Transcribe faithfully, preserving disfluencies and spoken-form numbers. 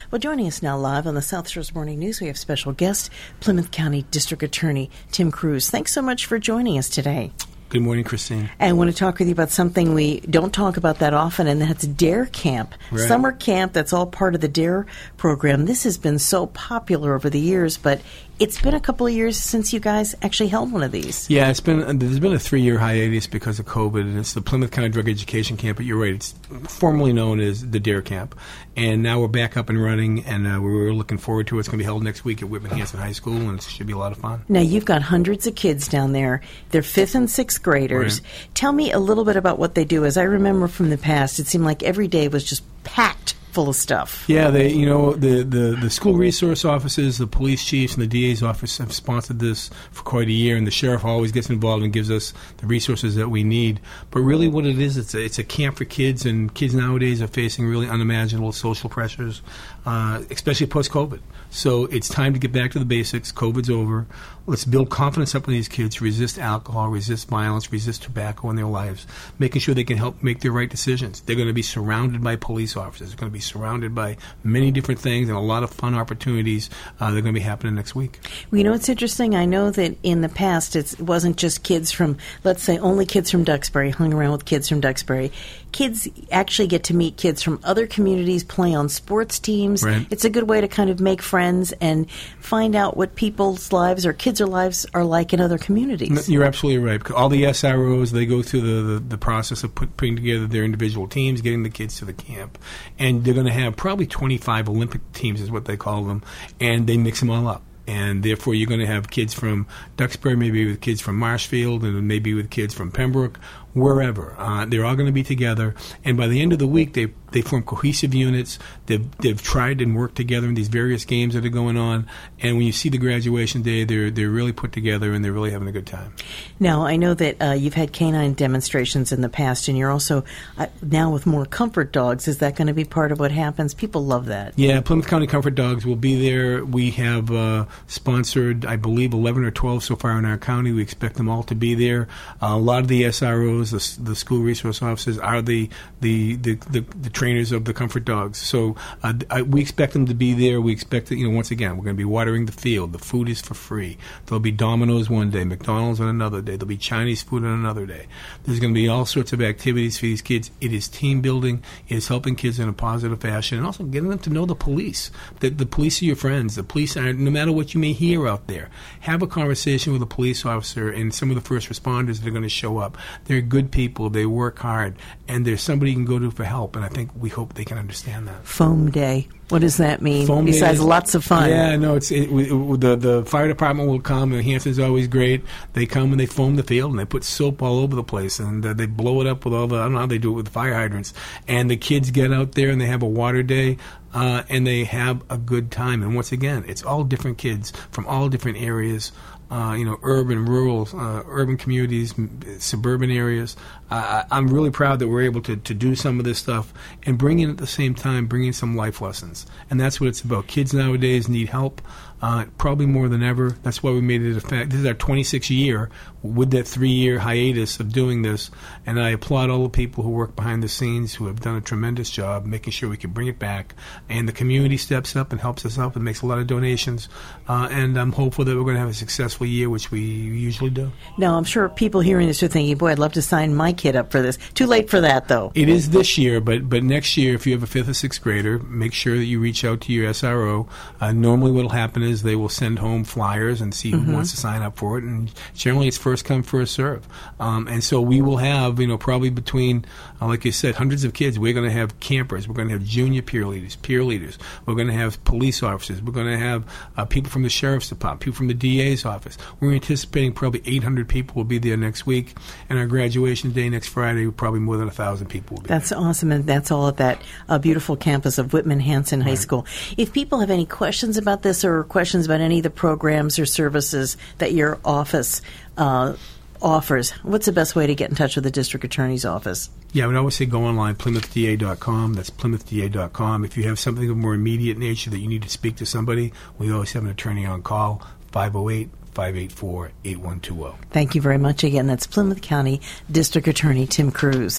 Well, joining us now live on the South Shores Morning News, we have special guest, Plymouth County District Attorney Tim Cruz. Thanks so much for joining us today. Good morning, Christine. And I want to talk with you about something we don't talk about that often, and that's DARE Camp. Right. Summer camp, that's all part of the DARE program. This has been so popular over the years, but it's been a couple of years since you guys actually held one of these. Yeah, it's been there's been a three-year hiatus because of COVID, and it's the Plymouth County Drug Education Camp, but you're right, it's formerly known as the DARE Camp. And now we're back up and running, and uh, we're looking forward to it. It's going to be held next week at Whitman Hanson High School, and it should be a lot of fun. Now, you've got hundreds of kids down there. They're fifth and sixth graders. Right. Tell me a little bit about what they do. As I remember from the past, it seemed like every day was just packed full of stuff. Yeah, they, you know, the, the, the school resource offices, the police chiefs, and the D A's office have sponsored this for quite a year, and the sheriff always gets involved and gives us the resources that we need. But really what it is, it's a, it's a camp for kids, and kids nowadays are facing really unimaginable social pressures, uh, especially post-COVID. So it's time to get back to the basics. COVID's over. Let's build confidence up in these kids, resist alcohol, resist violence, resist tobacco in their lives, making sure they can help make the right decisions. They're going to be surrounded by police officers. They're going to be surrounded by many different things and a lot of fun opportunities uh, that are going to be happening next week. Well, you know, it's interesting. I know that in the past it's, it wasn't just kids from, let's say, only kids from Duxbury hung around with kids from Duxbury. Kids actually get to meet kids from other communities, play on sports teams. Right. It's a good way to kind of make friends and find out what people's lives or kids' lives are like in other communities. You're absolutely right. All the S R Os, they go through the, the, the process of put, putting together their individual teams, getting the kids to the camp. And they're going to have probably twenty-five Olympic teams is what they call them, and they mix them all up. And therefore, you're going to have kids from Duxbury, maybe with kids from Marshfield, and maybe with kids from Pembroke, wherever. Uh, they're all going to be together. And by the end of the week, they they form cohesive units. They've, they've tried and worked together in these various games that are going on. And when you see the graduation day, they're they're really put together, and they're really having a good time. Now, I know that uh, you've had canine demonstrations in the past, and you're also uh, now with more comfort dogs. Is that going to be part of what happens? People love that. Yeah, Plymouth County Comfort Dogs will be there. We have uh, sponsored, I believe, eleven or twelve so far in our county. We expect them all to be there. Uh, a lot of the S R Os, the, the school resource officers, are the the, the, the, the trainers of the Comfort Dogs. So uh, I, we expect them to be there. We expect that, you know, once again, we're going to be watering the field. The food is for free. There'll be Domino's one day, McDonald's on another day. There'll be Chinese food on another day. There's going to be all sorts of activities for these kids. It is team building. It is helping kids in a positive fashion, and also getting them to know the police. That the police are your friends. The police are, no matter what you may hear out there, have a conversation with a police officer and some of the first responders that are going to show up. They're good people. They work hard, and there's somebody you can go to for help, and I think we hope they can understand that. Foam Day. What does that mean? Foam Besides Day, lots of fun. Yeah, no, it's it, it, the the fire department will come. And Hanson's always great. They come and they foam the field and they put soap all over the place and uh, they blow it up with all the, I don't know how they do it with the fire hydrants. And the kids get out there and they have a water day uh, and they have a good time. And once again, it's all different kids from all different areas. Uh, you know, urban, rural, uh, urban communities, m- suburban areas. Uh, I'm really proud that we're able to, to do some of this stuff and bring in at the same time, bring in some life lessons. And that's what it's about. Kids nowadays need help, uh, probably more than ever. That's why we made it a fact. This is our twenty-sixth year with that three-year hiatus of doing this. And I applaud all the people who work behind the scenes who have done a tremendous job making sure we can bring it back. And the community steps up and helps us out and makes a lot of donations. Uh, and I'm hopeful that we're going to have a successful year, which we usually do. Now, I'm sure people hearing this are thinking, boy, I'd love to sign my kid up for this. Too late for that, though. It is this year, but but next year, if you have a fifth or sixth grader, make sure that you reach out to your S R O. Uh, normally what will happen is they will send home flyers and see who mm-hmm. wants to sign up for it, and generally it's first come, first serve. Um, and so we will have, you know, probably between, uh, like you said, hundreds of kids. We're going to have campers. We're going to have junior peer leaders, peer leaders. We're going to have police officers. We're going to have uh, people from the sheriff's department, people from the D A's office. We're anticipating probably eight hundred people will be there next week, and our graduation day next Friday, probably more than one thousand people will be That's there. awesome, and that's all at that uh, beautiful campus of Whitman Hanson High right. School. If people have any questions about this or questions about any of the programs or services that your office uh, offers, what's the best way to get in touch with the district attorney's office? Yeah, I would always say go online, plymouth d a dot com. That's plymouth d a dot com. If you have something of more immediate nature that you need to speak to somebody, we always have an attorney on call, five oh eight, five eight four, eight one two zero. Thank you very much again. That's Plymouth County District Attorney Tim Cruz.